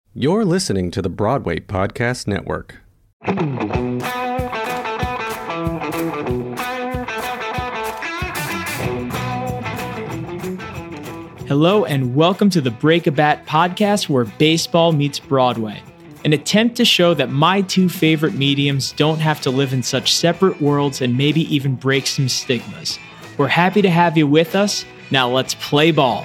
You're listening to the Broadway Podcast Network. Hello and welcome to the Break a Bat podcast where baseball meets Broadway. An attempt to show that my two favorite mediums don't have to live in such separate worlds and maybe even break some stigmas. We're happy to have you with us. Now let's play ball.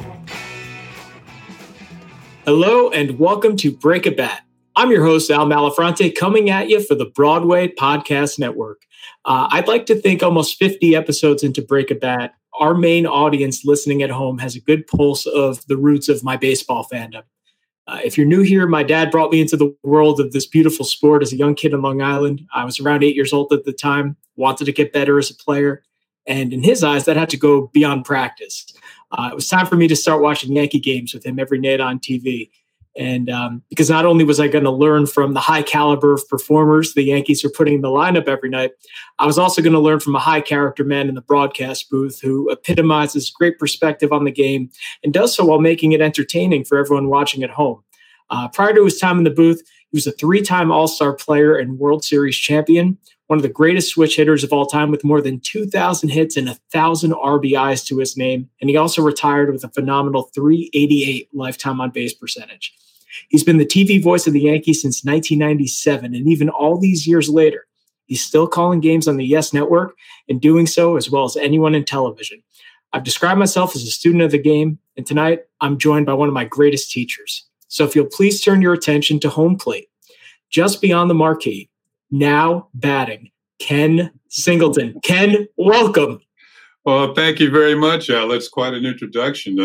Hello and welcome to Break a Bat. I'm your host, Al Malafronte, coming at you for the Broadway Podcast Network. I'd like to think almost 50 episodes into Break a Bat, our main audience listening at home has a good pulse of the roots of my baseball fandom. If you're new here, my dad brought me into the world of this beautiful sport as a young kid in Long Island. I was around 8 years old at the time, wanted to get better as a player. And in his eyes, that had to go beyond practice. It was time for me to start watching Yankee games with him every night on TV. And because not only was I going to learn from the high caliber of performers the Yankees are putting in the lineup every night, I was also going to learn from a high character man in the broadcast booth who epitomizes great perspective on the game and does so while making it entertaining for everyone watching at home. Prior to his time in the booth, he was a three-time All-Star player and World Series champion, one of the greatest switch hitters of all time with more than 2,000 hits and 1,000 RBIs to his name. And he also retired with a phenomenal .388 lifetime on-base percentage. He's been the TV voice of the Yankees since 1997, and even all these years later, he's still calling games on the Yes Network and doing so as well as anyone in television. I've described myself as a student of the game, and tonight I'm joined by one of my greatest teachers. So if you'll please turn your attention to home plate, just beyond the marquee, now batting, Ken Singleton. Ken, welcome. Well, thank you very much, Al. That's quite an introduction.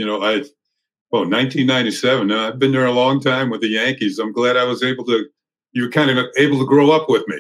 1997. I've been there a long time with the Yankees. I'm glad you were kind of able to grow up with me.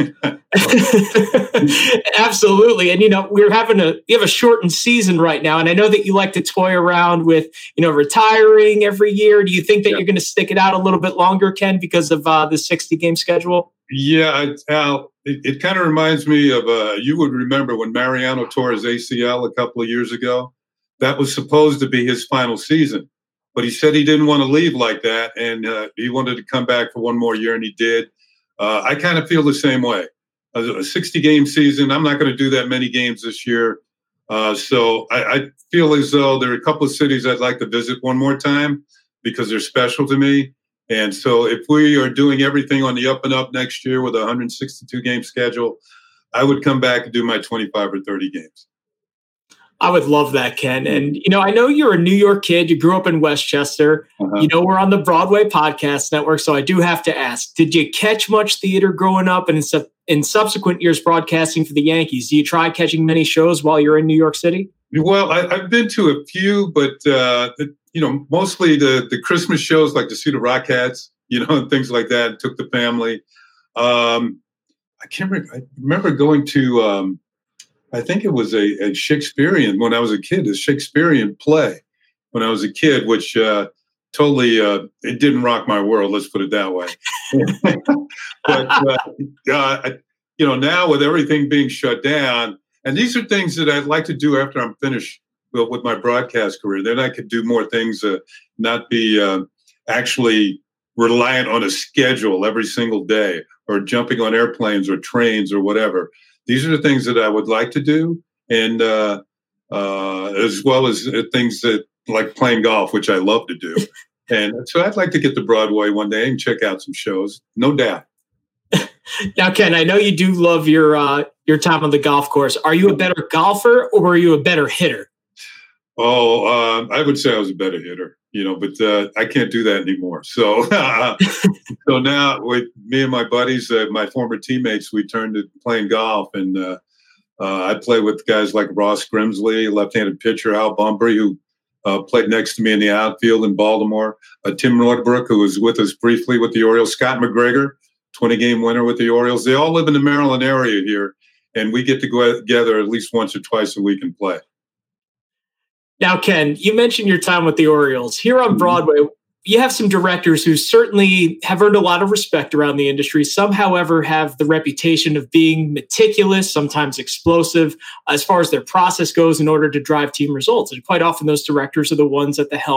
Absolutely. And, you have a shortened season right now. And I know that you like to toy around with, retiring every year. Do you think that you're going to stick it out a little bit longer, Ken, because of the 60-game schedule? Yeah, Al, it kind of reminds me of, you would remember when Mariano tore his ACL a couple of years ago. That was supposed to be his final season. But he said he didn't want to leave like that, and he wanted to come back for one more year, and he did. I kind of feel the same way. A 60-game season, I'm not going to do that many games this year. So I feel as though there are a couple of cities I'd like to visit one more time because they're special to me. And so if we are doing everything on the up and up next year with a 162-game schedule, I would come back and do my 25 or 30 games. I would love that, Ken. And, I know you're a New York kid. You grew up in Westchester. Uh-huh. We're on the Broadway Podcast Network, so I do have to ask, did you catch much theater growing up and in subsequent years broadcasting for the Yankees? Do you try catching many shows while you're in New York City? Well, I've been to a few, but, mostly the Christmas shows like to see the Rockettes, and things like that. Took the family. I remember going to... I think it was a Shakespearean, when I was a kid, a Shakespearean play when I was a kid, which totally, it didn't rock my world, let's put it that way. But, now with everything being shut down, and these are things that I'd like to do after I'm finished with my broadcast career, then I could do more things, not be actually reliant on a schedule every single day or jumping on airplanes or trains or whatever. These are the things that I would like to do, and as well as things that like playing golf, which I love to do. And so I'd like to get to Broadway one day and check out some shows, no doubt. Now, Ken, I know you do love your time on the golf course. Are you a better golfer or are you a better hitter? I would say I was a better hitter, but I can't do that anymore. So, so now with me and my buddies, my former teammates, we turned to playing golf, and I play with guys like Ross Grimsley, left-handed pitcher, Al Bunbury, who played next to me in the outfield in Baltimore, Tim Nordbrook, who was with us briefly with the Orioles, Scott McGregor, 20-game winner with the Orioles. They all live in the Maryland area here, and we get to go together at least once or twice a week and play. Now, Ken, you mentioned your time with the Orioles. Here on Broadway, you have some directors who certainly have earned a lot of respect around the industry. Some, however, have the reputation of being meticulous, sometimes explosive, as far as their process goes in order to drive team results. And quite often those directors are the ones at the helm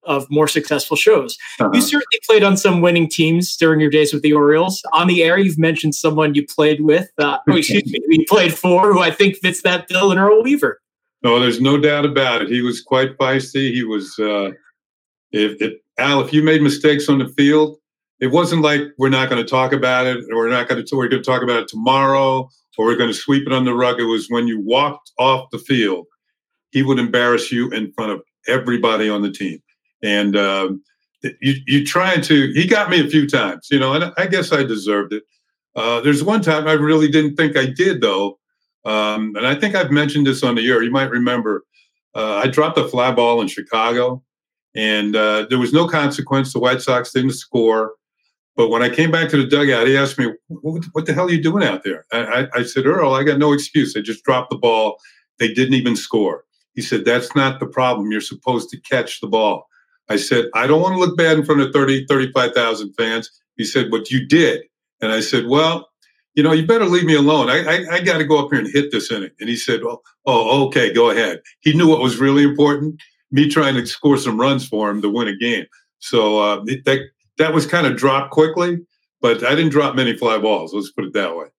of more successful shows. Uh-huh. You certainly played on some winning teams during your days with the Orioles. On the air, you've mentioned someone you played with, you played for, who I think fits that bill, and Earl Weaver. No, there's no doubt about it. He was quite feisty. He was, Al, if you made mistakes on the field, it wasn't like we're not going to talk about it, or we're going to talk about it tomorrow, or we're going to sweep it on the rug. It was when you walked off the field, he would embarrass you in front of everybody on the team. And he got me a few times, and I guess I deserved it. There's one time I really didn't think I did, though. And I think I've mentioned this on the air. You might remember I dropped a fly ball in Chicago, and there was no consequence. The White Sox didn't score. But when I came back to the dugout, he asked me, what the hell are you doing out there? I said, Earl, I got no excuse. I just dropped the ball. They didn't even score. He said, that's not the problem. You're supposed to catch the ball. I said, I don't want to look bad in front of 30, 35,000 fans. He said, but you did. And I said, well, you better leave me alone. I got to go up here and hit this inning. And he said, oh, okay, go ahead. He knew what was really important, me trying to score some runs for him to win a game. So that was kind of dropped quickly, but I didn't drop many fly balls. Let's put it that way.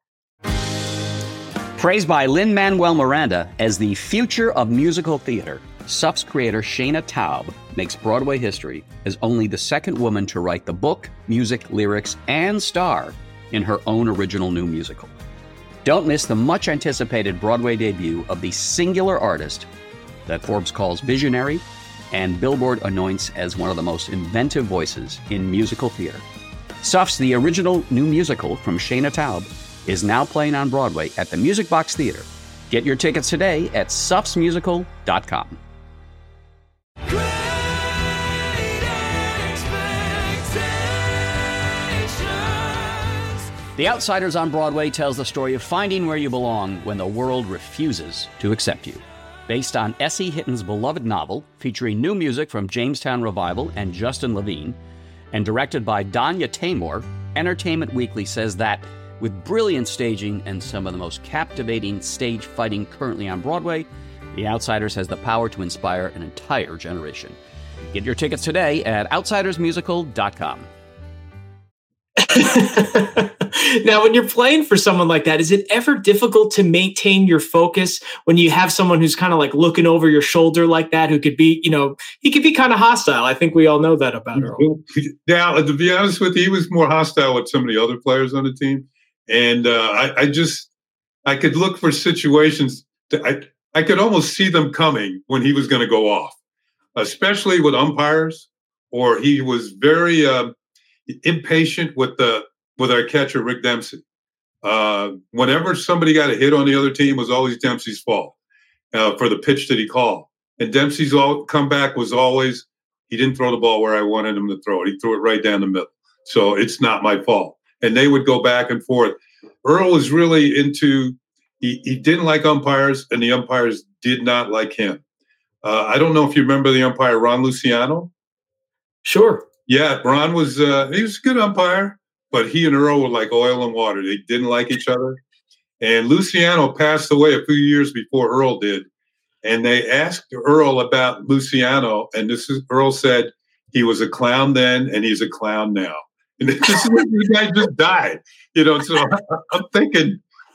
Praised by Lin-Manuel Miranda as the future of musical theater, SUF's creator Shana Taub makes Broadway history as only the second woman to write the book, music, lyrics, and star in her own original new musical. Don't miss the much-anticipated Broadway debut of the singular artist that Forbes calls visionary and Billboard anoints as one of the most inventive voices in musical theater. SUF's The Original New Musical from Shana Taub is now playing on Broadway at the Music Box Theater. Get your tickets today at sufsmusical.com. The Outsiders on Broadway tells the story of finding where you belong when the world refuses to accept you. Based on S.E. Hitton's beloved novel, featuring new music from Jamestown Revival and Justin Levine, and directed by Danya Taymor, Entertainment Weekly says that with brilliant staging and some of the most captivating stage fighting currently on Broadway, The Outsiders has the power to inspire an entire generation. Get your tickets today at outsidersmusical.com. Now, when you're playing for someone like that, is it ever difficult to maintain your focus when you have someone who's kind of like looking over your shoulder like that, who could be, he could be kind of hostile? I think we all know that about Earl. Yeah, to be honest with you, he was more hostile with some of the other players on the team. And I could look for situations I could almost see them coming when he was going to go off, especially with umpires, or he was very impatient with our catcher, Rick Dempsey. Whenever somebody got a hit on the other team, it was always Dempsey's fault for the pitch that he called. And Dempsey's comeback was always, he didn't throw the ball where I wanted him to throw it. He threw it right down the middle. So it's not my fault. And they would go back and forth. Earl was really into, he didn't like umpires, and the umpires did not like him. I don't know if you remember the umpire, Ron Luciano. Sure. Yeah, Ron was, he was a good umpire, but he and Earl were like oil and water. They didn't like each other. And Luciano passed away a few years before Earl did. And they asked Earl about Luciano, and Earl said he was a clown then, and he's a clown now. And this is when the guy just died, So I'm thinking,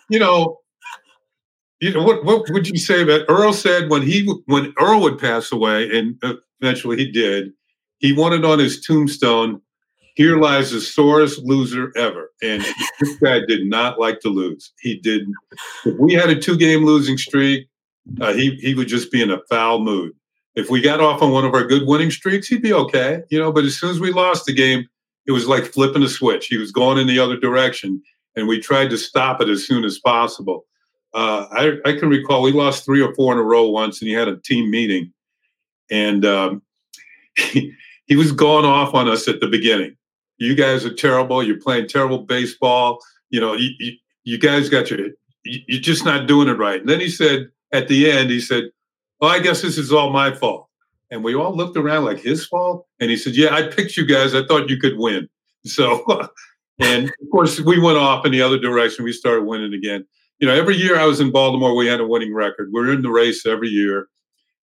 what would you say about Earl said when Earl would pass away, and eventually he did, he wanted on his tombstone, "Here lies the sorest loser ever." And this guy did not like to lose. He didn't. If we had a 2-game losing streak, he would just be in a foul mood. If we got off on one of our good winning streaks, he'd be okay, But as soon as we lost the game, it was like flipping a switch. He was going in the other direction, and we tried to stop it as soon as possible. I can recall we lost 3 or 4 in a row once, and he had a team meeting, and he was going off on us at the beginning. You guys are terrible. You're playing terrible baseball. You guys you're just not doing it right. And then he said, at the end, "Well, I guess this is all my fault." And we all looked around like, his fault? And he said, "Yeah, I picked you guys. I thought you could win." So, and of course, we went off in the other direction. We started winning again. Every year I was in Baltimore, we had a winning record. We're in the race every year.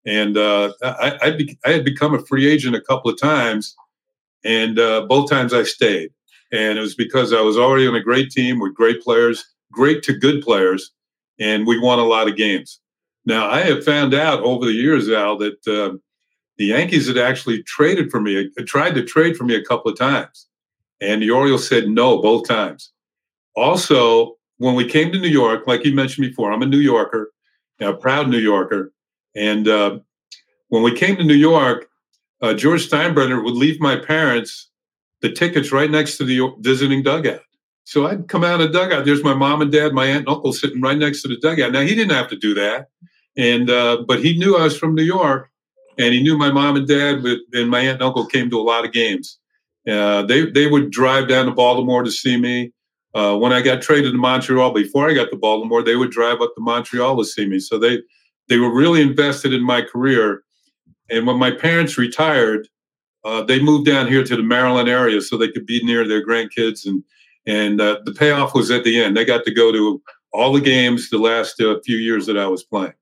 And I had become a free agent a couple of times, and both times I stayed. And it was because I was already on a great team with great players, great to good players, and we won a lot of games. Now, I have found out over the years, Al, that the Yankees had actually traded for me, tried to trade for me a couple of times. And the Orioles said no both times. Also, when we came to New York, like you mentioned before, I'm a New Yorker, a proud New Yorker. And when we came to New York, George Steinbrenner would leave my parents the tickets right next to the visiting dugout. So I'd come out of the dugout. There's my mom and dad, my aunt and uncle sitting right next to the dugout. Now, he didn't have to do that. And but he knew I was from New York, and he knew my mom and dad and my aunt and uncle came to a lot of games. They would drive down to Baltimore to see me. When I got traded to Montreal, before I got to Baltimore, they would drive up to Montreal to see me. So they were really invested in my career. And when my parents retired, they moved down here to the Maryland area so they could be near their grandkids. And the payoff was at the end. They got to go to all the games the last few years that I was playing.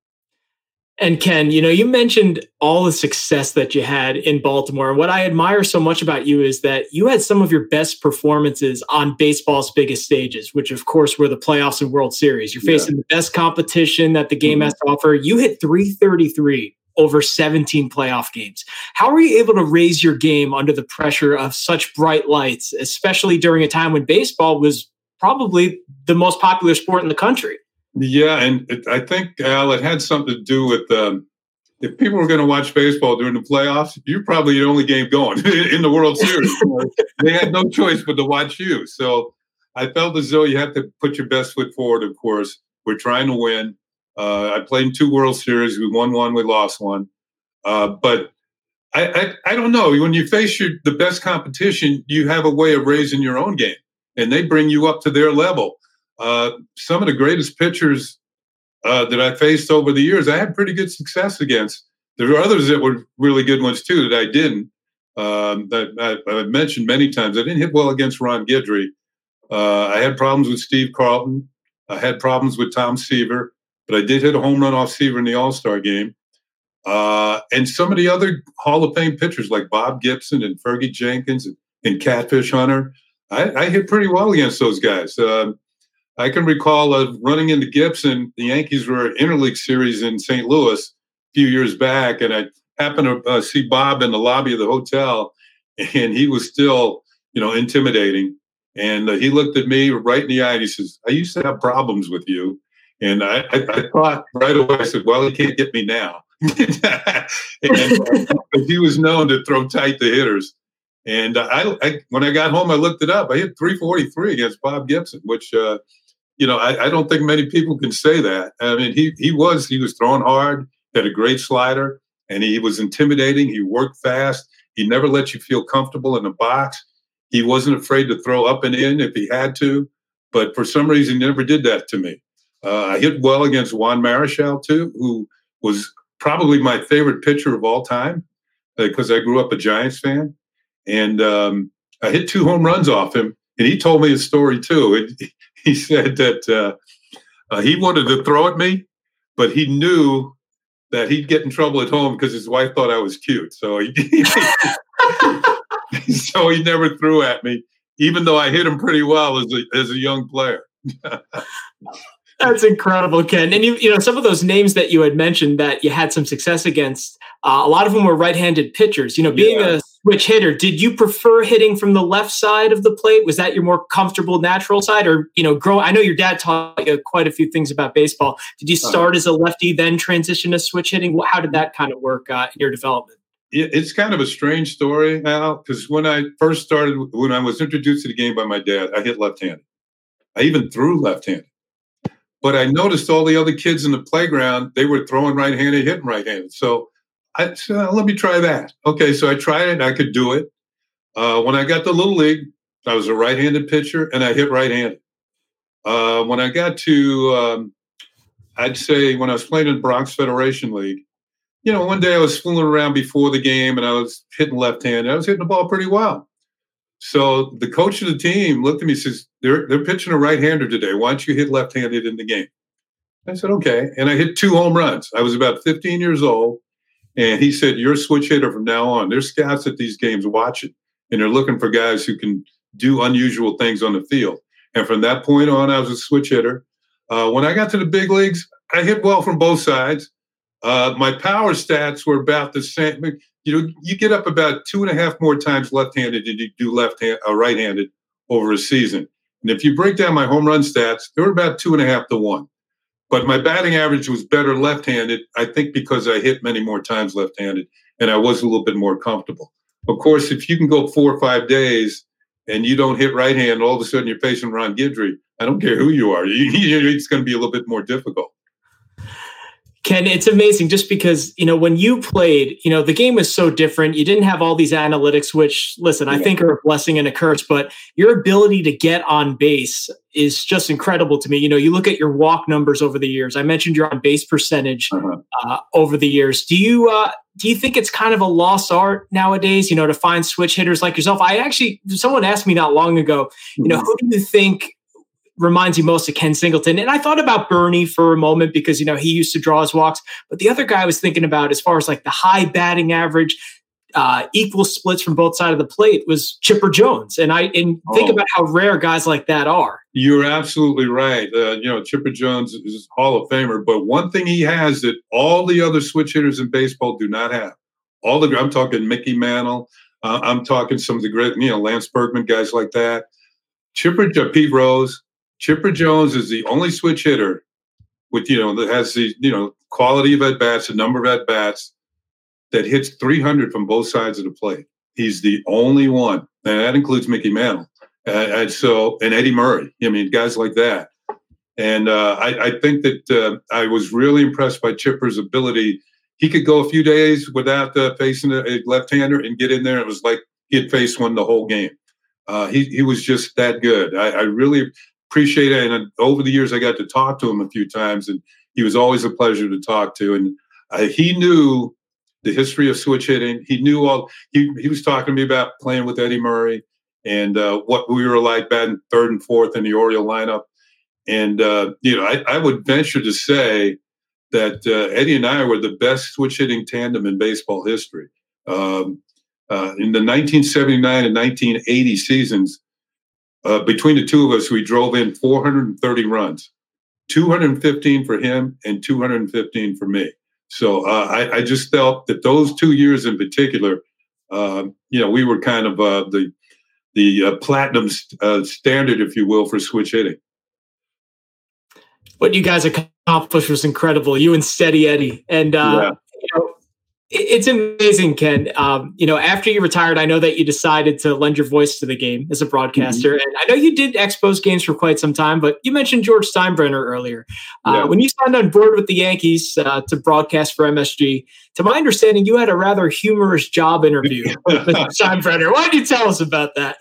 And Ken, you mentioned all the success that you had in Baltimore. And what I admire so much about you is that you had some of your best performances on baseball's biggest stages, which of course were the playoffs and World Series. You're facing the best competition that the game has to offer. You hit .333 over 17 playoff games. How were you able to raise your game under the pressure of such bright lights, especially during a time when baseball was probably the most popular sport in the country? Yeah, and I think, Al, it had something to do with if people were going to watch baseball during the playoffs, you're probably the only game going in the World Series. They had no choice but to watch you. So I felt as though you have to put your best foot forward, of course. We're trying to win. I played in 2 World Series. We won one, we lost one. But I don't know. When you face the best competition, you have a way of raising your own game, and they bring you up to their level. Some of the greatest pitchers that I faced over the years, I had pretty good success against. There were others that were really good ones too that I didn't. That I've mentioned many times. I didn't hit well against Ron Guidry. I had problems with Steve Carlton. I had problems with Tom Seaver, but I did hit a home run off Seaver in the All-Star game. And some of the other Hall of Fame pitchers like Bob Gibson and Fergie Jenkins and Catfish Hunter, I hit pretty well against those guys. I can recall running into Gibson. The Yankees were an interleague series in St. Louis a few years back, and I happened to see Bob in the lobby of the hotel, and he was still, intimidating. And he looked at me right in the eye, and he says, "I used to have problems with you." And I thought right away, I said, "Well, he can't get me now." And he was known to throw tight the hitters. And when I got home, I looked it up. I hit .343 against Bob Gibson, which I don't think many people can say that. I mean, he was throwing hard, had a great slider, and he was intimidating. He worked fast. He never let you feel comfortable in the box. He wasn't afraid to throw up and in if he had to, but for some reason, he never did that to me. I hit well against Juan Marichal, too, who was probably my favorite pitcher of all time because I grew up a Giants fan. And I hit 2 home runs off him, and he told me a story, too. He said that he wanted to throw at me, but he knew that he'd get in trouble at home because his wife thought I was cute. So so he never threw at me, even though I hit him pretty well as a young player. That's incredible, Ken. And some of those names that you had mentioned that you had some success against, a lot of them were right-handed pitchers. Being a switch hitter, did you prefer hitting from the left side of the plate? Was that your more comfortable natural side? Or, I know your dad taught you quite a few things about baseball. Did you start as a lefty, then transition to switch hitting? How did that kind of work in your development? It's kind of a strange story, Al, because when I first started, when I was introduced to the game by my dad, I hit left-handed. I even threw left-handed. But I noticed all the other kids in the playground, they were throwing right-handed, hitting right-handed. So I said, let me try that. Okay, so I tried it. I could do it. When I got to Little League, I was a right-handed pitcher, and I hit right-handed. When I got to, I'd say when I was playing in the Bronx Federation League, one day I was fooling around before the game, and I was hitting left-handed. I was hitting the ball pretty well. So the coach of the team looked at me and says, they're pitching a right-hander today. Why don't you hit left-handed in the game? I said, okay. And I hit 2 home runs. I was about 15 years old. And he said, you're a switch hitter from now on. There's scouts at these games watching, and they're looking for guys who can do unusual things on the field. And from that point on, I was a switch hitter. When I got to the big leagues, I hit well from both sides. My power stats were about the same. You get up about 2.5 more times left-handed than you do right-handed over a season. And if you break down my home run stats, they were about 2.5 to 1. But my batting average was better left-handed, I think because I hit many more times left-handed, and I was a little bit more comfortable. Of course, if you can go 4 or 5 days and you don't hit right-hand, all of a sudden you're facing Ron Guidry. I don't care who you are. It's going to be a little bit more difficult. Ken, it's amazing just because, when you played, the game was so different. You didn't have all these analytics, which, listen, I think are a blessing and a curse, but your ability to get on base is just incredible to me. You look at your walk numbers over the years. I mentioned your on base percentage over the years. Do you think it's kind of a lost art nowadays, to find switch hitters like yourself? Someone asked me not long ago, who do you think reminds you most of Ken Singleton? And I thought about Bernie for a moment because, he used to draw his walks. But the other guy I was thinking about as far as like the high batting average, equal splits from both sides of the plate was Chipper Jones. And think about how rare guys like that are. You're absolutely right. Chipper Jones is a Hall of Famer. But one thing he has that all the other switch hitters in baseball do not have. I'm talking Mickey Mantle. I'm talking some of the great, Lance Berkman, guys like that. Pete Rose. Chipper Jones is the only switch hitter with, that has the, quality of at-bats, the number of at-bats that hits 300 from both sides of the plate. He's the only one. And that includes Mickey Mantle. And Eddie Murray. Guys like that. And I think that I was really impressed by Chipper's ability. He could go a few days without facing a left-hander and get in there. It was like he had faced one the whole game. He was just that good. I really appreciate it. And over the years, I got to talk to him a few times, and he was always a pleasure to talk to. And he knew the history of switch hitting. He knew he was talking to me about playing with Eddie Murray and what we were like batting third and fourth in the Oriole lineup. And, I would venture to say that Eddie and I were the best switch hitting tandem in baseball history. In the 1979 and 1980 seasons, between the two of us, we drove in 430 runs, 215 for him and 215 for me. So I just felt that those 2 years in particular, we were kind of the platinum standard, if you will, for switch hitting. What you guys accomplished was incredible. You and Steady Eddie, and it's amazing, Ken. After you retired, I know that you decided to lend your voice to the game as a broadcaster. Mm-hmm. And I know you did Expos games for quite some time, but you mentioned George Steinbrenner earlier. When you signed on board with the Yankees to broadcast for MSG, to my understanding, you had a rather humorous job interview with Steinbrenner. Why don't you tell us about that?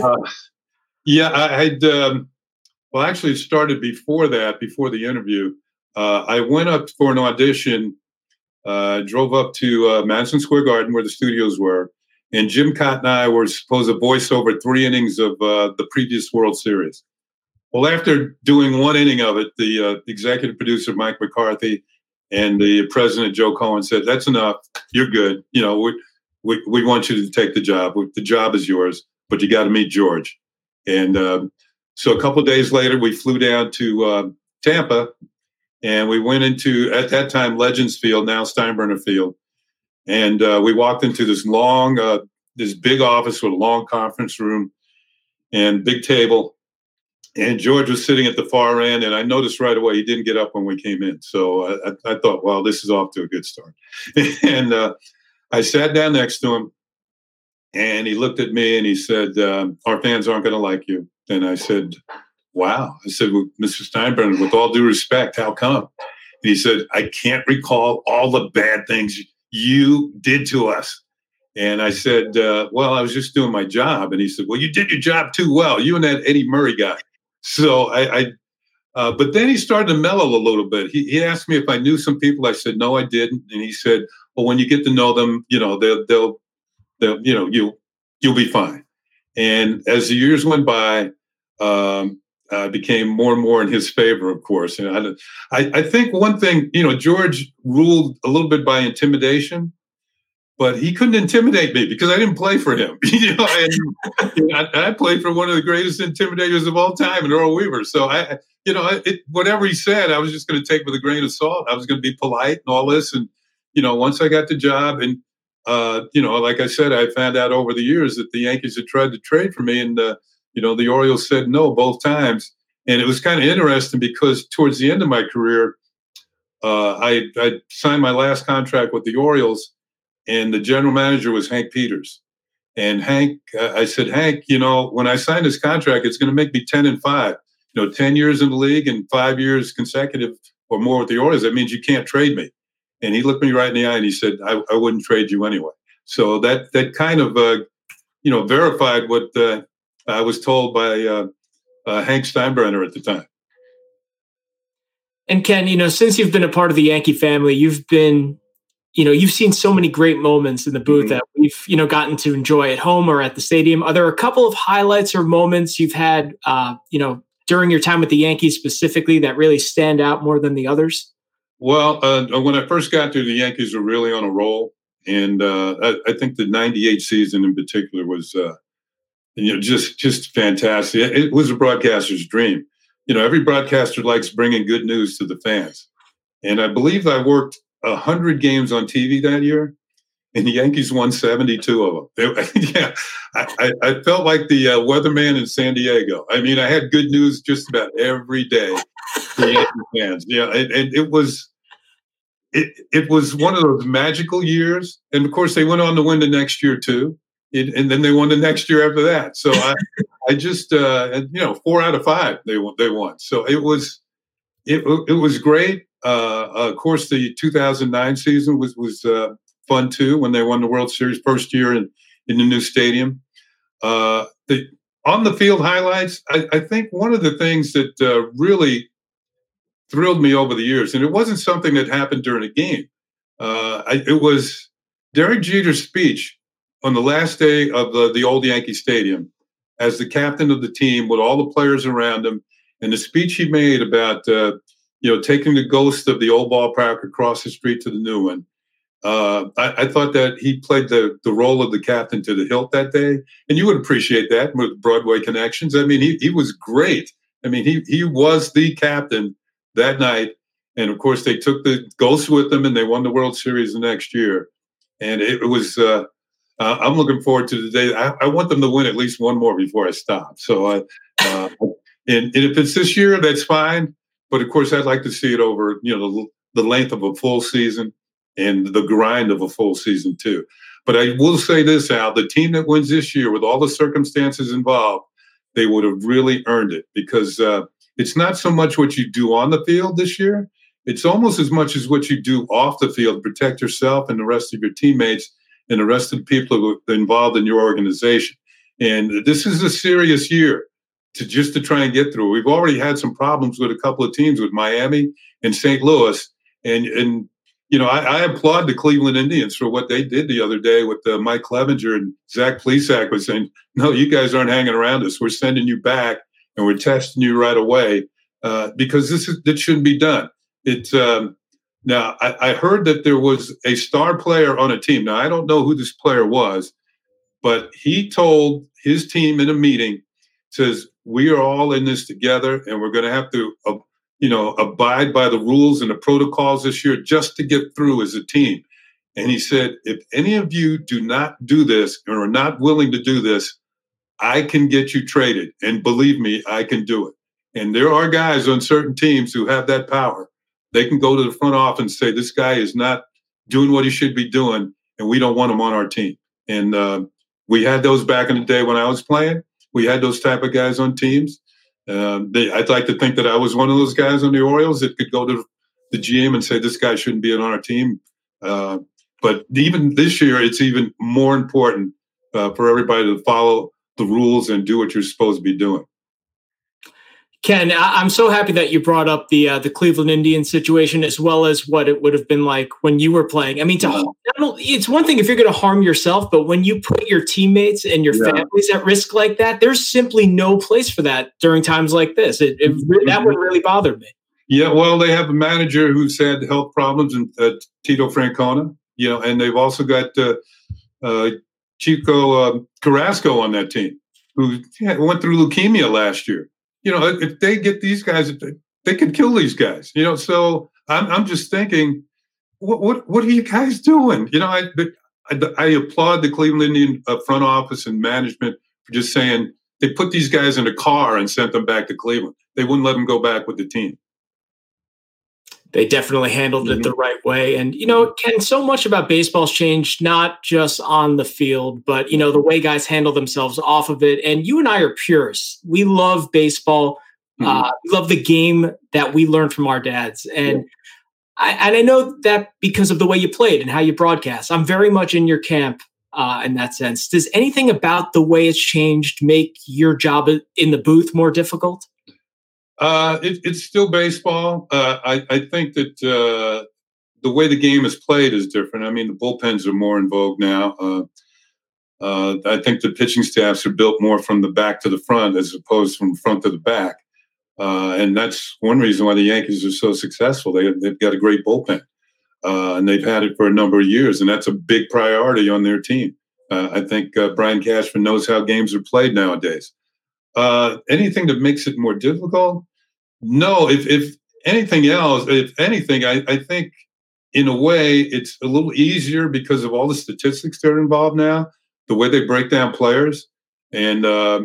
Actually, it started before the interview. I went up for an audition. Drove up to Madison Square Garden where the studios were, and Jim Cott and I were supposed to voice over 3 innings of the previous World Series. Well, after doing 1 inning of it, the executive producer, Mike McCarthy, and the president, Joe Cohen, said, "That's enough. You're good. We want you to take the job. The job is yours, but you got to meet George." And so a couple of days later, we flew down to Tampa. And we went into, at that time, Legends Field, now Steinbrenner Field. And we walked into this this big office with a long conference room and big table. And George was sitting at the far end. And I noticed right away he didn't get up when we came in. So I thought, well, this is off to a good start. And I sat down next to him. And he looked at me and he said, "Our fans aren't going to like you." And I said, "Wow." I said, "Well, Mr. Steinbrenner, with all due respect, how come?" And he said, "I can't recall all the bad things you did to us." And I said, "Well, I was just doing my job." And he said, "Well, you did your job too well, you and that Eddie Murray guy." So but then he started to mellow a little bit. He asked me if I knew some people. I said, "No, I didn't." And he said, "Well, when you get to know them, they'll you'll be fine." And as the years went by, became more and more in his favor, of course. And I think one thing, George ruled a little bit by intimidation, but he couldn't intimidate me because I didn't play for him. I played for one of the greatest intimidators of all time, in Earl Weaver. So whatever he said, I was just going to take with a grain of salt. I was going to be polite and all this. And, once I got the job and, like I said, I found out over the years that the Yankees had tried to trade for me and, the Orioles said no both times. And it was kind of interesting because towards the end of my career, I signed my last contract with the Orioles, and the general manager was Hank Peters. And I said, Hank, when I signed this contract, it's going to make me 10-5. 10 years in the league and 5 years consecutive or more with the Orioles. That means you can't trade me. And he looked me right in the eye and he said, I wouldn't trade you anyway. So that kind of, verified what I was told by Hank Steinbrenner at the time. And Ken, since you've been a part of the Yankee family, you've been, you've seen so many great moments in the booth that we've, gotten to enjoy at home or at the stadium. Are there a couple of highlights or moments you've had, during your time with the Yankees specifically that really stand out more than the others? Well, when I first got there, the Yankees were really on a roll. And I think the 98 season in particular was, just fantastic. It was a broadcaster's dream. Every broadcaster likes bringing good news to the fans. And I believe I worked 100 games on TV that year, and the Yankees won 72 of them. I felt like the weatherman in San Diego. I mean, I had good news just about every day for Yankee fans. And it was one of those magical years. And of course, they went on to win the next year too. And then they won the next year after that. So I just 4 out of 5 they won. So it was great. Of course, the 2009 season was fun too when they won the World Series first year in the new stadium. On the field highlights, I think one of the things that really thrilled me over the years, and it wasn't something that happened during a game. It was Derek Jeter's speech on the last day of the old Yankee Stadium as the captain of the team with all the players around him, and the speech he made about taking the ghost of the old ballpark across the street to the new one. I thought that he played the role of the captain to the hilt that day, and you would appreciate that with Broadway connections. I mean, he was great. I mean, he was the captain that night, and of course they took the ghost with them, and they won the World Series the next year. And it was. I'm looking forward to the day. I want them to win at least one more before I stop. So, and if it's this year, that's fine. But of course, I'd like to see it over, the length of a full season and the grind of a full season too. But I will say this, Al, the team that wins this year with all the circumstances involved, they would have really earned it because it's not so much what you do on the field this year. It's almost as much as what you do off the field, protect yourself and the rest of your teammates and the rest of the people who are involved in your organization. And this is a serious year to try and get through. We've already had some problems with a couple of teams with Miami and St. Louis. And I applaud the Cleveland Indians for what they did the other day with Mike Clevenger and Zach Plesac was saying, no, you guys aren't hanging around us. We're sending you back and we're testing you right away because that shouldn't be done. Now, I heard that there was a star player on a team. Now, I don't know who this player was, but he told his team in a meeting, says, we are all in this together and we're going to have to, abide by the rules and the protocols this year just to get through as a team. And he said, if any of you do not do this or are not willing to do this, I can get you traded. And believe me, I can do it. And there are guys on certain teams who have that power. They can go to the front office and say, this guy is not doing what he should be doing, and we don't want him on our team. And we had those back in the day when I was playing. We had those type of guys on teams. I'd like to think that I was one of those guys on the Orioles that could go to the GM and say, this guy shouldn't be on our team. But even this year, it's even more important for everybody to follow the rules and do what you're supposed to be doing. Ken, I'm so happy that you brought up the Cleveland Indians situation as well as what it would have been like when you were playing. I mean, not It's one thing if you're going to harm yourself, but when you put your teammates and your families at risk like that, there's simply no place for that during times like this. That would really bother me. Yeah, well, they have a manager who's had health problems, and Tito Francona, and they've also got Chico Carrasco on that team, who went through leukemia last year. If they get these guys, they could kill these guys. So I'm just thinking, what are you guys doing? I applaud the Cleveland Indian front office and management for just saying they put these guys in a car and sent them back to Cleveland. They wouldn't let them go back with the team. They definitely handled it the right way. And, Ken, so much about baseball's changed, not just on the field, but, the way guys handle themselves off of it. And you and I are purists. We love baseball. We love the game that we learned from our dads. And I know that because of the way you played and how you broadcast. I'm very much in your camp in that sense. Does anything about the way it's changed make your job in the booth more difficult? It's still baseball. I think that the way the game is played is different. I mean, the bullpens are more in vogue now. I think the pitching staffs are built more from the back to the front as opposed from front to the back. And that's one reason why the Yankees are so successful. They've got a great bullpen, and they've had it for a number of years, and that's a big priority on their team. I think Brian Cashman knows how games are played nowadays. Anything that makes it more difficult? No, if anything else, I think in a way it's a little easier because of all the statistics that are involved now, the way they break down players. And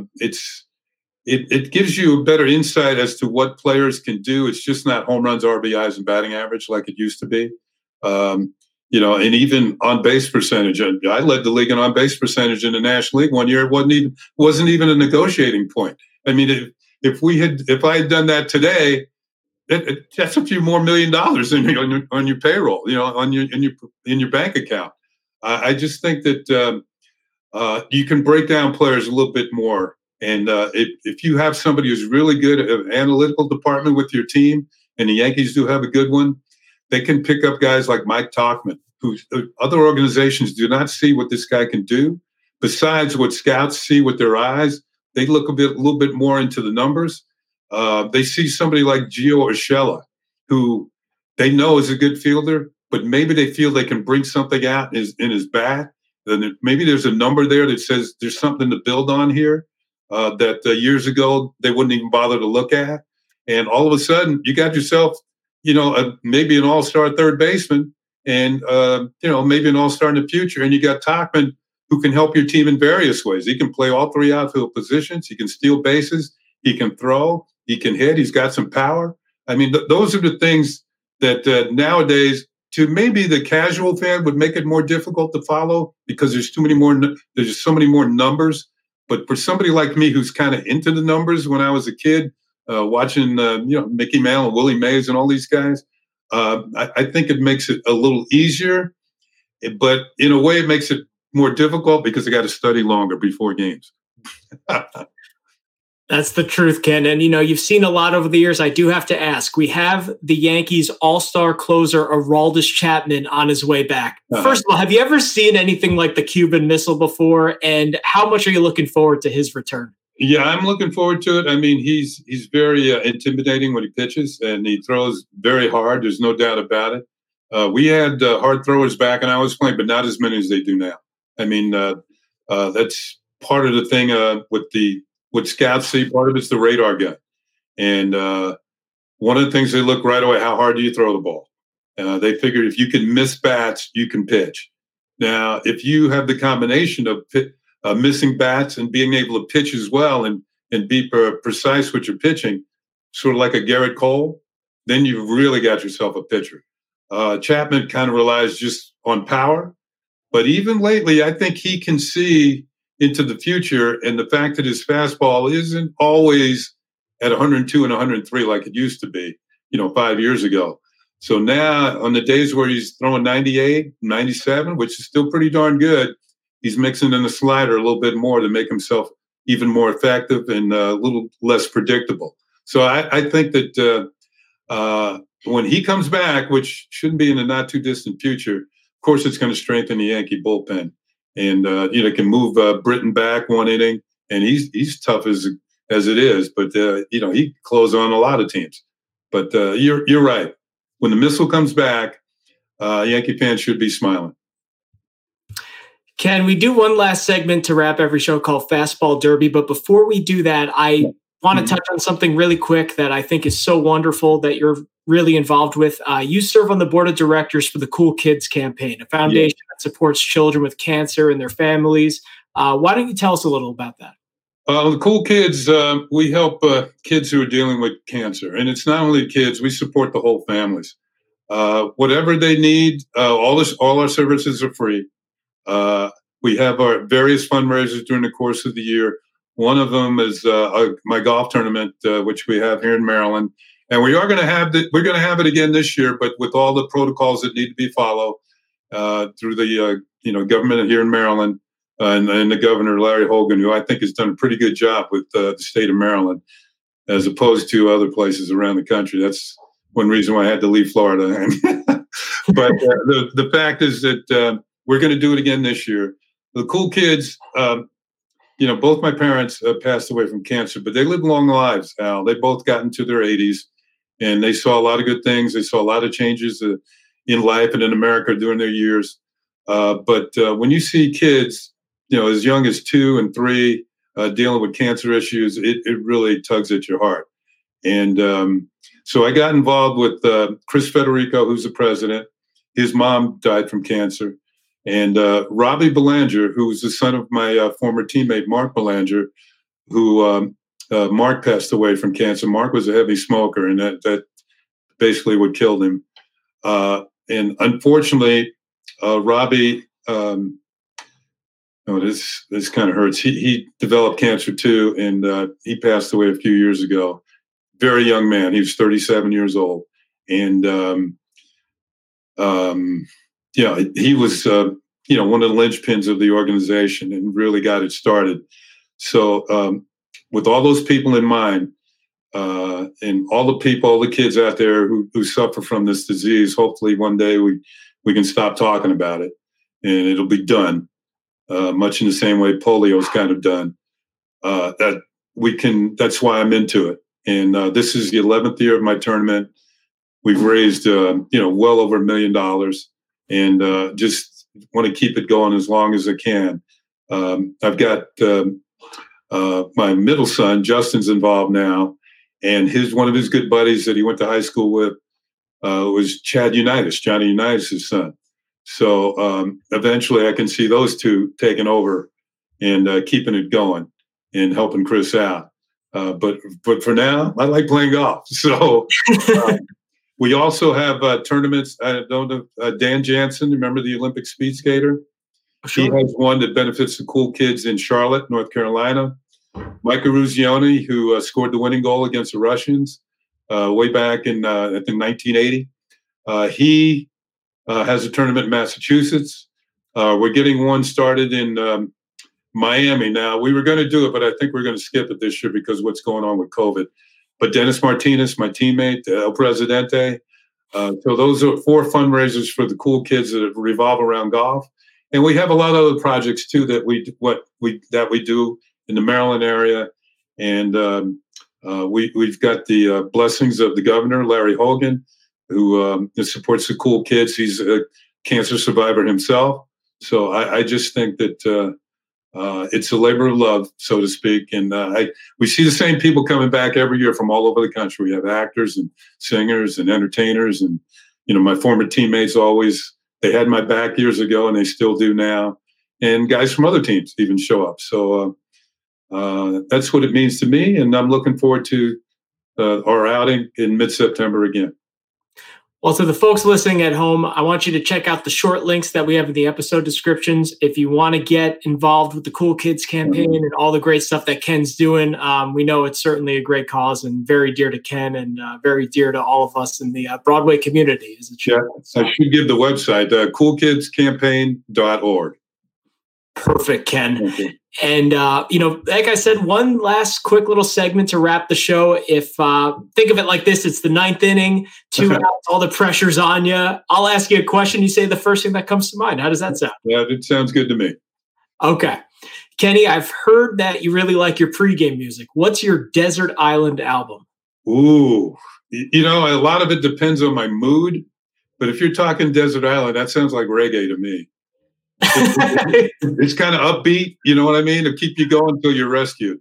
it gives you a better insight as to what players can do. It's just not home runs, RBIs, and batting average like it used to be. And even on base percentage. I led the league in on base percentage in the National League one year. It wasn't even a negotiating point. I mean, if I had done that today, that's a few more $1 million on your payroll, in your bank account. I just think that you can break down players a little bit more. And if you have somebody who's really good at an analytical department with your team, and the Yankees do have a good one, they can pick up guys like Mike Tauchman, who other organizations do not see what this guy can do. Besides what scouts see with their eyes, they look a little bit more into the numbers. They see somebody like Gio Urshela, who they know is a good fielder, but maybe they feel they can bring something out in his bat. Then maybe there's a number there that says there's something to build on here that years ago they wouldn't even bother to look at. And all of a sudden, you got yourself, maybe an all-star third baseman, and maybe an all-star in the future. And you got Tauchman, who can help your team in various ways. He can play all three outfield positions. He can steal bases. He can throw. He can hit. He's got some power. I mean, those are the things that nowadays, to maybe the casual fan, would make it more difficult to follow because there's so many more numbers. But for somebody like me, who's kind of into the numbers, when I was a kid, watching Mickey Mantle and Willie Mays and all these guys, I think it makes it a little easier. But in a way, it makes it more difficult because they got to study longer before games. That's the truth, Ken. And, you've seen a lot over the years. I do have to ask, we have the Yankees all-star closer, Aroldis Chapman, on his way back. First of all, have you ever seen anything like the Cuban Missile before? And how much are you looking forward to his return? Yeah, I'm looking forward to it. I mean, he's very intimidating when he pitches, and he throws very hard. There's no doubt about it. We had hard throwers back, and I was playing, but not as many as they do now. I mean, that's part of the thing what scouts see. Part of it's the radar gun. And one of the things they look right away, how hard do you throw the ball? They figure if you can miss bats, you can pitch. Now, if you have the combination of missing bats and being able to pitch as well and be precise with your pitching, sort of like a Garrett Cole, then you've really got yourself a pitcher. Chapman kind of relies just on power. But even lately, I think he can see into the future, and the fact that his fastball isn't always at 102 and 103 like it used to be, 5 years ago. So now on the days where he's throwing 98, 97, which is still pretty darn good, he's mixing in the slider a little bit more to make himself even more effective and a little less predictable. So I think that when he comes back, which shouldn't be in the not too distant future, of course, it's going to strengthen the Yankee bullpen, and can move Britton back one inning, and he's tough as it is, but he can close on a lot of teams. But you're right. When the missile comes back, Yankee fans should be smiling. Ken, we do one last segment to wrap every show called Fastball Derby. But before we do that, I want to touch on something really quick that I think is so wonderful that you're really involved with. You serve on the board of directors for the Cool Kids campaign, a foundation that supports children with cancer and their families. Why don't you tell us a little about that? The Cool Kids, we help kids who are dealing with cancer. And it's not only kids, we support the whole families. Whatever they need, all our services are free. We have our various fundraisers during the course of the year. One of them is my golf tournament, which we have here in Maryland, and we are going to have we're going to have it again this year, but with all the protocols that need to be followed through the government here in Maryland and the governor Larry Hogan, who I think has done a pretty good job with the state of Maryland, as opposed to other places around the country. That's one reason why I had to leave Florida. But the fact is that we're going to do it again this year. The Cool Kids, both my parents passed away from cancer, but they lived long lives, Al. They both got into their 80s, and they saw a lot of good things. They saw a lot of changes in life and in America during their years. But when you see kids, as young as 2 and 3 dealing with cancer issues, it really tugs at your heart. And so I got involved with Chris Federico, who's the president. His mom died from cancer. And Robbie Belanger, who was the son of my former teammate, Mark Belanger, who Mark passed away from cancer. Mark was a heavy smoker, and that basically what killed him. And unfortunately, Robbie, this kind of hurts. He developed cancer too, and he passed away a few years ago. Very young man. He was 37 years old. And he was, one of the linchpins of the organization and really got it started. So with all those people in mind, and all the kids out there who suffer from this disease, hopefully one day we can stop talking about it and it'll be done, much in the same way polio is kind of done. That's why I'm into it. And this is the 11th year of my tournament. We've raised, well over $1 million. And just want to keep it going as long as I can. I've got my middle son, Justin's involved now, and one of his good buddies that he went to high school with was Chad Unitas, Johnny Unitas' son. So eventually I can see those two taking over and keeping it going and helping Chris out. But for now, I like playing golf. So we also have tournaments. I don't know, Dan Jansen, remember the Olympic speed skater? Sure. He has one that benefits the Cool Kids in Charlotte, North Carolina. Mike Eruzione, who scored the winning goal against the Russians way back in, I think, 1980. He has a tournament in Massachusetts. We're getting one started in Miami now. We were going to do it, but I think we're going to skip it this year because of what's going on with COVID. But Dennis Martinez, my teammate, El Presidente. So those are 4 fundraisers for the Cool Kids that revolve around golf. And we have a lot of other projects too that we do in the Maryland area. And we've got the blessings of the governor, Larry Hogan, who supports the Cool Kids. He's a cancer survivor himself. So I just think that it's a labor of love, so to speak. And we see the same people coming back every year from all over the country. We have actors and singers and entertainers. And, my former teammates they had my back years ago and they still do now. And guys from other teams even show up. So that's what it means to me. And I'm looking forward to our outing in mid-September again. Well, to the folks listening at home, I want you to check out the short links that we have in the episode descriptions. If you want to get involved with the Cool Kids campaign and all the great stuff that Ken's doing, we know it's certainly a great cause and very dear to Ken and very dear to all of us in the Broadway community. Yeah, I should give the website, coolkidscampaign.org. Perfect, Ken. And, like I said, one last quick little segment to wrap the show. If think of it like this, it's the ninth inning, 2 outs, all the pressure's on you. I'll ask you a question. You say the first thing that comes to mind. How does that sound? Yeah, it sounds good to me. Okay. Kenny, I've heard that you really like your pregame music. What's your Desert Island album? Ooh, a lot of it depends on my mood. But if you're talking Desert Island, that sounds like reggae to me. It's kind of upbeat, you know what I mean? To keep you going until you're rescued.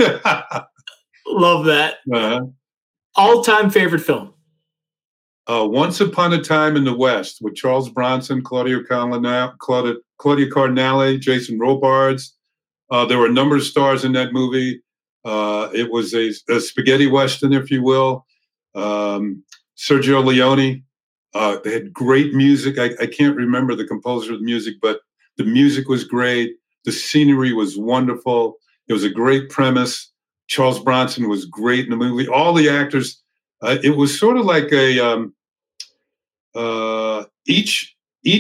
Love that. All-time favorite film? Once Upon a Time in the West with Charles Bronson, Claudia Cardinale, Jason Robards. There were a number of stars in that movie. It was a spaghetti western, if you will. Sergio Leone. They had great music. I can't remember the composer of the music, but the music was great. The scenery was wonderful. It was a great premise. Charles Bronson was great in the movie. All the actors. It was sort of like each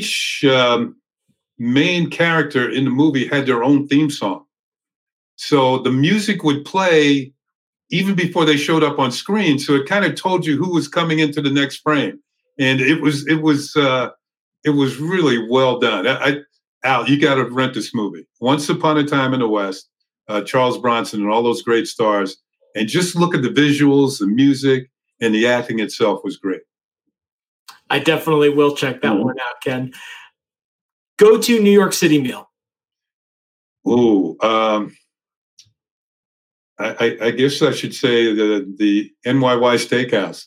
main character in the movie had their own theme song. So the music would play even before they showed up on screen. So it kind of told you who was coming into the next frame. And it was really well done. Al, you got to rent this movie. Once Upon a Time in the West, Charles Bronson and all those great stars, and just look at the visuals, the music, and the acting itself was great. I definitely will check that one out, Ken. Go to New York City meal. Ooh, I guess I should say the NYY Steakhouse.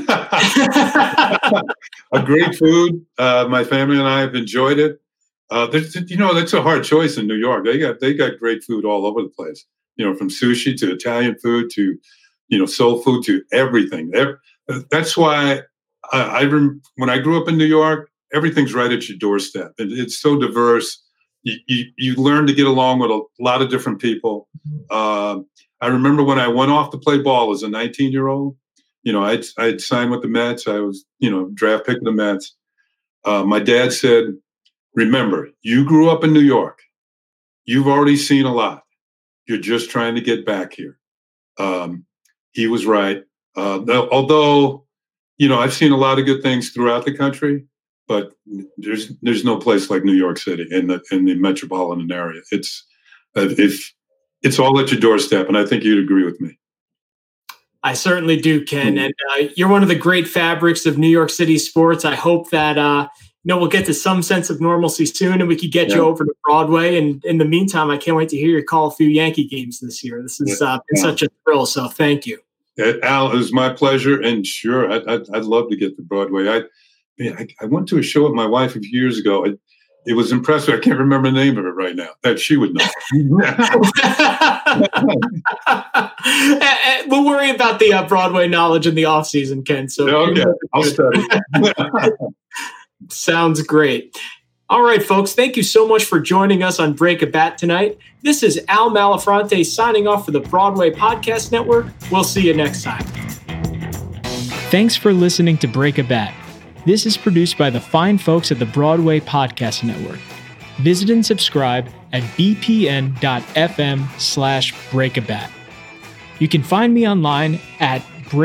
A great food. My family and I have enjoyed it. That's a hard choice in New York. They got great food all over the place. From sushi to Italian food to, soul food to everything. That's why when I grew up in New York, everything's right at your doorstep. It's so diverse. You learn to get along with a lot of different people. I remember when I went off to play ball as a 19-year-old, I'd signed with the Mets. I was, draft pick of the Mets. My dad said, remember, you grew up in New York. You've already seen a lot. You're just trying to get back here. He was right. Although, I've seen a lot of good things throughout the country, but there's no place like New York City in the metropolitan area. It's all at your doorstep, and I think you'd agree with me. I certainly do, Ken. And you're one of the great fabrics of New York City sports. I hope that we'll get to some sense of normalcy soon, and we could get you over to Broadway. And in the meantime, I can't wait to hear you call a few Yankee games this year. This has been such a thrill. So thank you, Al. It was my pleasure, and sure, I'd love to get to Broadway. I went to a show with my wife a few years ago. It was impressive. I can't remember the name of it right now. That she would know. We'll worry about the Broadway knowledge in the off season, Ken. So okay, I'll study. Sounds great. All right, folks. Thank you so much for joining us on Break a Bat tonight. This is Al Malafronte signing off for the Broadway Podcast Network. We'll see you next time. Thanks for listening to Break a Bat. This is produced by the fine folks at the Broadway Podcast Network. Visit and subscribe at bpn.fm/breakabat. You can find me online at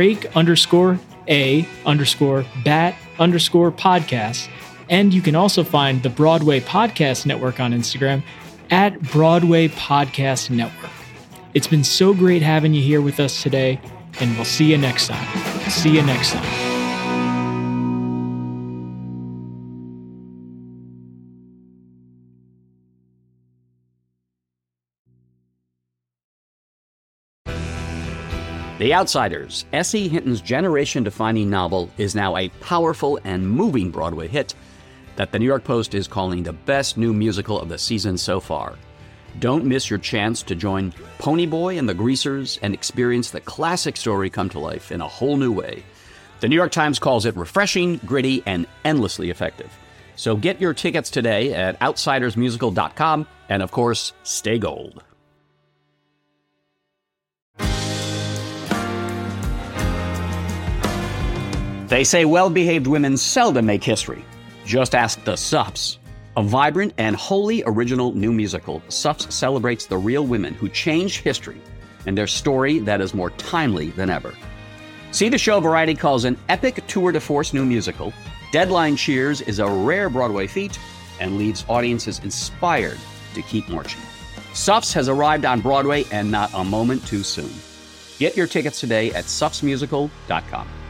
break_a_bat_podcast. And you can also find the Broadway Podcast Network on Instagram at Broadway Podcast Network. It's been so great having you here with us today, and we'll see you next time. See you next time. The Outsiders, S.E. Hinton's generation-defining novel, is now a powerful and moving Broadway hit that the New York Post is calling the best new musical of the season so far. Don't miss your chance to join Ponyboy and the Greasers and experience the classic story come to life in a whole new way. The New York Times calls it refreshing, gritty, and endlessly effective. So get your tickets today at outsidersmusical.com, and of course, stay gold. They say well-behaved women seldom make history. Just ask the Sups. A vibrant and wholly original new musical, Suffs celebrates the real women who changed history and their story that is more timely than ever. See the show Variety calls an epic tour de force new musical. Deadline Cheers is a rare Broadway feat and leaves audiences inspired to keep marching. Suffs has arrived on Broadway and not a moment too soon. Get your tickets today at suffsmusical.com.